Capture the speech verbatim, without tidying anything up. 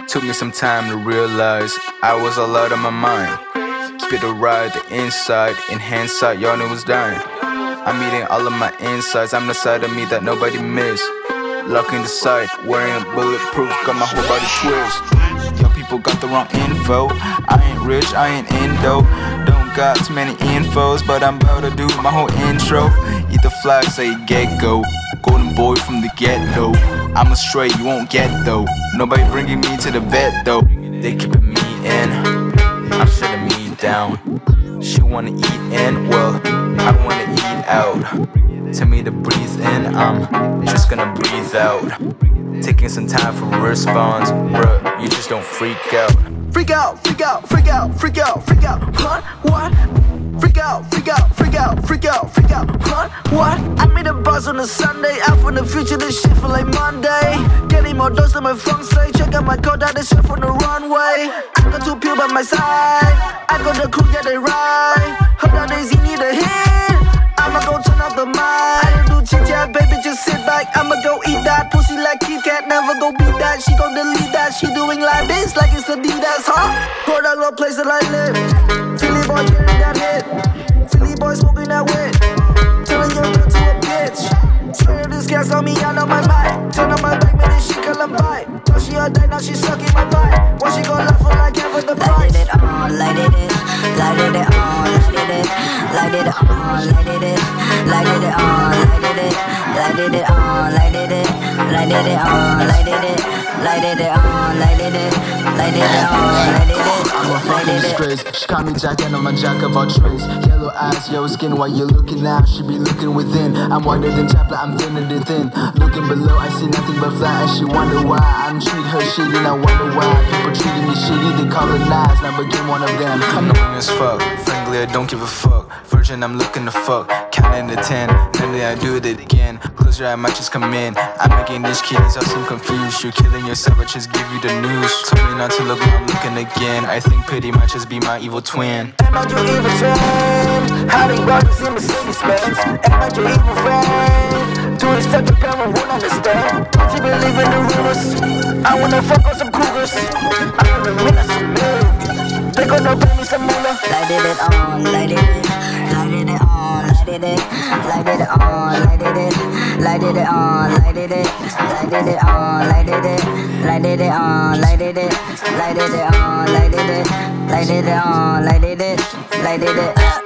Took me some time to realize I was all out of my mind. Spit a ride, the inside, in hindsight, y'all knew was dying. I'm eating all of my insides, I'm the side of me that nobody missed. Locking the sight, wearing bulletproof, got my whole body twist. Y'all people got the wrong info. I ain't rich, I ain't Indo. Don't got too many infos, but I'm about to do my whole intro. Eat the flag, say get go. Golden boy from the ghetto. I'm a stray, you won't get though. Nobody bringing me to the vet though. They keeping me in, I'm shutting me down. She wanna eat in, well, I wanna eat out. Tell me to breathe in, I'm just gonna breathe out. Taking some time for response, bruh, you just don't freak out. Freak out, freak out, freak out, freak out, freak out, huh? What? Freak out, freak out, freak out, freak out, freak out, huh? What? I made a buzz on a Sunday, out from the future, this shit for like Monday. Getting more doors than my phone say, check out my code, out this shit from the runway. I got two people by my side, I got the crew, get it right. Heard that Daisy need a hit, I'ma go turn off the mic. I don't do chit chat, baby, just sit back. I'ma go eat that pussy like Kit Kat, never go beat that. She gon' delete that, she doing like this, like it's Adidas, huh? Product, no place that I live. Philly boy carrying that hit, Philly boy smoking that weed, turning your girl to a bitch. Straight this gas on me, I know my mind. Turn on my back, man, this shit call a bite. Thought she all day, now she sucking my bite. What she gon' laugh for like half of the price? Light it on, light it in, light it on, light it in, light it on, light it in, light it on, light it in, light it on, light it in, light it on, light it in, light it on, light it in, light it on, light it in. I'm a fucking disgrace. She call me Jack and I'm a jack of all trades. Yellow eyes, yellow skin, while you looking out, she be looking within. I'm whiter than Chaplet, I'm thinner than thin. Looking below, I see nothing but flat, and she wonder why I'm treat her shitty, and I wonder why people treating me shitty. They colonize, now became one of them. Annoying as fuck, frankly I don't give a fuck. Virgin, I'm looking to fuck, counting to ten, then I do it again. Close your eye, I might just come in. I'm making these kids all seem confused. You're killing yourself, I just give you the news. Told me not to look, now I'm looking again. I think pity might just be my evil twin. Am I your evil twin? Hiding bodies in Mercedes Benz. Am I your evil friend? Doing stuff your parent won't understand. Don't you believe in the rumors? I wanna fuck on some cougars. I wanna meet some milk. They gonna pay me some moolah. Light it on, light it in, light it on, light it in, light it on, light it in, light it on, light it in, light it on, light it in, light it on, light it in, light it on, light it in, light it on, light it in, light it in.